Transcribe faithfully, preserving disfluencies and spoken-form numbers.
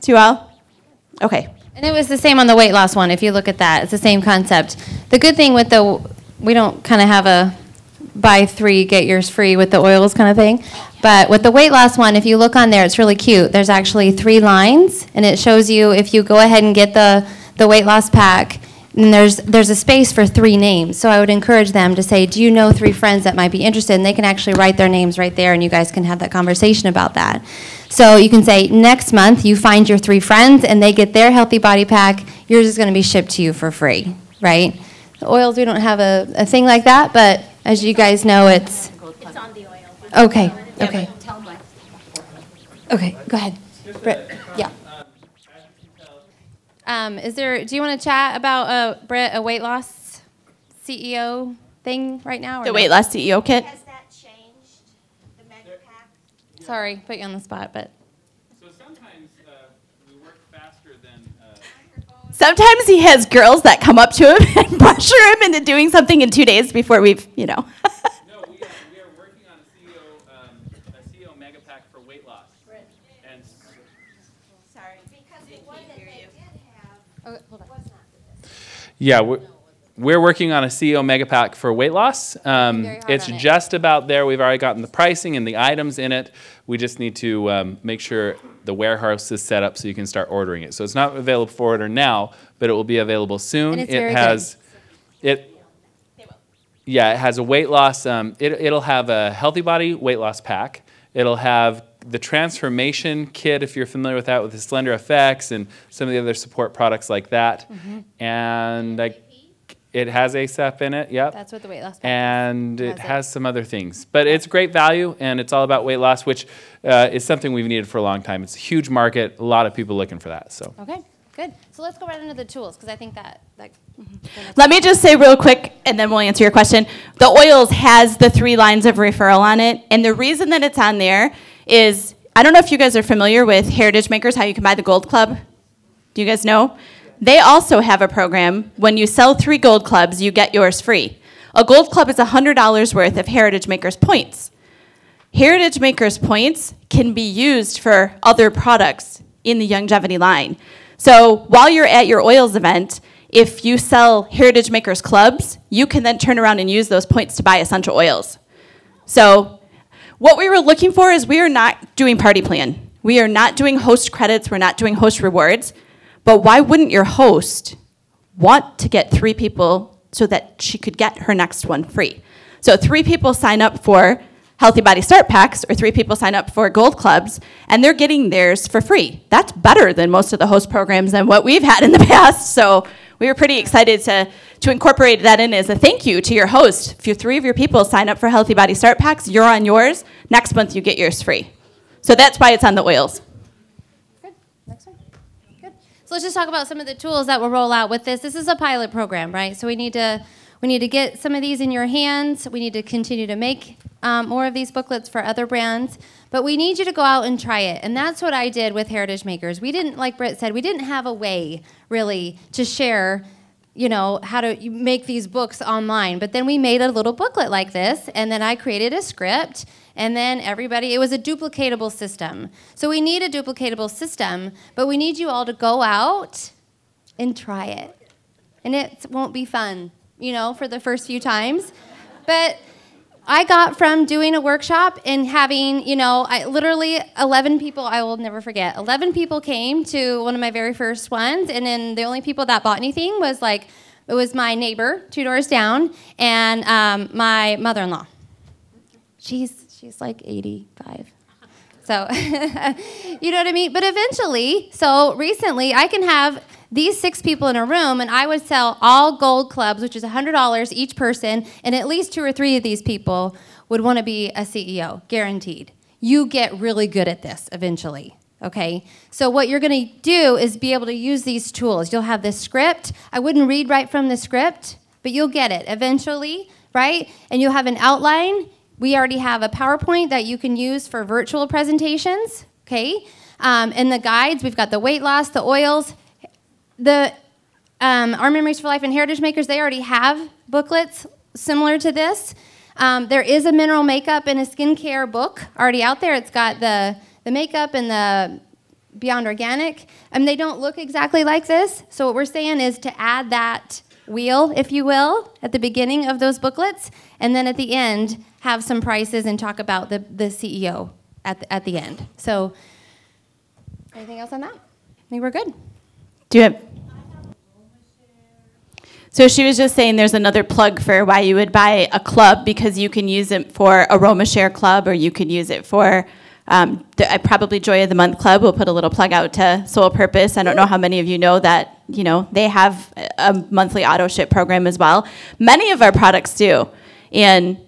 to you all? Okay. And it was the same on the weight loss one, if you look at that. It's the same concept. The good thing with the, we don't kind of have a buy three, get yours free with the oils kind of thing. But with the weight loss one, if you look on there, it's really cute. There's actually three lines, and it shows you if you go ahead and get the, the weight loss pack, and there's there's a space for three names. So I would encourage them to say, do you know three friends that might be interested? And they can actually write their names right there, and you guys can have that conversation about that. So you can say, next month you find your three friends, and they get their Healthy Body Pack. Yours is going to be shipped to you for free, right? The oils, we don't have a, a thing like that, but as you guys know, it's... It's on the oil. Okay, okay. Okay, go ahead. Britt, yeah. Um, is there, do you want to chat about, uh, Britt, a weight loss C E O thing right now? Or The no? weight loss C E O kit? Has that changed, the Mega Pack? Sorry, put you on the spot, but... So sometimes uh, we work faster than... Uh, Sometimes he has girls that come up to him and pressure him into doing something in two days before we've, you know. no, we are, we are working on a C E O, um, a C E O mega pack for weight loss. And s- Sorry. Because the one that they did have Oh, hold on. was not for this. yeah, we're, we're working on a C E O mega pack for weight loss. Um, Very hard it's on it. just about there. We've already gotten the pricing and the items in it. We just need to um, make sure the warehouse is set up so you can start ordering it. So it's not available for order now, but it will be available soon. And it's it very good. has it. Yeah, it has a weight loss. Um, it, it'll have a healthy body weight loss pack. It'll have the transformation kit, if you're familiar with that, with the Slender F X and some of the other support products like that. Mm-hmm. And I, it has A S A P in it. Yep. That's what the weight loss pack is. And it Has it. has some other things. But it's great value, and it's all about weight loss, which uh, is something we've needed for a long time. It's a huge market, a lot of people looking for that. So. Okay, good. So let's go right into the tools, because I think that... that Let me just say real quick, and then we'll answer your question. The oils has the three lines of referral on it, and the reason that it's on there is, I don't know if you guys are familiar with Heritage Makers, how you can buy the Gold Club. Do you guys know? They also have a program. When you sell three Gold Clubs, you get yours free. A Gold Club is one hundred dollars worth of Heritage Makers points. Heritage Makers points can be used for other products in the Youngevity line. So while you're at your oils event, if you sell Heritage Makers clubs, you can then turn around and use those points to buy essential oils. So what we were looking for is we are not doing party plan. We are not doing host credits. We're not doing host rewards. But why wouldn't your host want to get three people so that she could get her next one free? So three people sign up for Healthy Body Start Packs, or three people sign up for Gold Clubs, and they're getting theirs for free. That's better than most of the host programs and what we've had in the past. So we were pretty excited to, to incorporate that in as a thank you to your host. If your three of your people sign up for Healthy Body Start Packs, you're on yours. Next month, you get yours free. So that's why it's on the oils. Good. Next one. Good. So let's just talk about some of the tools that will roll out with this. This is a pilot program, right? So we need to we need to get some of these in your hands. We need to continue to make um, more of these booklets for other brands. But we need you to go out and try it. And that's what I did with Heritage Makers. We didn't, like Britt said, we didn't have a way, really, to share, you know, how to make these books online. But then we made a little booklet like this, and then I created a script, and then everybody, it was a duplicatable system. So we need a duplicatable system, but we need you all to go out and try it. And it won't be fun, you know, for the first few times. But I got from doing a workshop and having, you know, I literally eleven people, I will never forget, eleven people came to one of my very first ones, and then the only people that bought anything was like, it was my neighbor two doors down and um, my mother-in-law. She's, she's like eighty-five. So, you know what I mean? But eventually, so recently, I can have these six people in a room, and I would sell all Gold Clubs, which is one hundred dollars each person, and at least two or three of these people would want to be a C E O, guaranteed. You get really good at this eventually, okay? So what you're going to do is be able to use these tools. You'll have this script. I wouldn't read right from the script, but you'll get it eventually, right? And you'll have an outline. We already have a PowerPoint that you can use for virtual presentations, okay? Um, and the guides, we've got the weight loss, the oils. The um, Our Memories for Life and Heritage Makers, they already have booklets similar to this. Um, there is a mineral makeup and a skincare book already out there. It's got the, the makeup and the Beyond Organic, and they don't look exactly like this. So what we're saying is to add that wheel, if you will, at the beginning of those booklets, and then at the end have some prices and talk about the, the C E O at the, at the end. So anything else on that? I think we're good. Do you have? So she was just saying there's another plug for why you would buy a club, because you can use it for AromaShare Club, or you could use it for um, the, uh, probably Joy of the Month Club. We'll put a little plug out to Soul Purpose. I don't know how many of you know that, you know, they have a monthly auto ship program as well. Many of our products do. And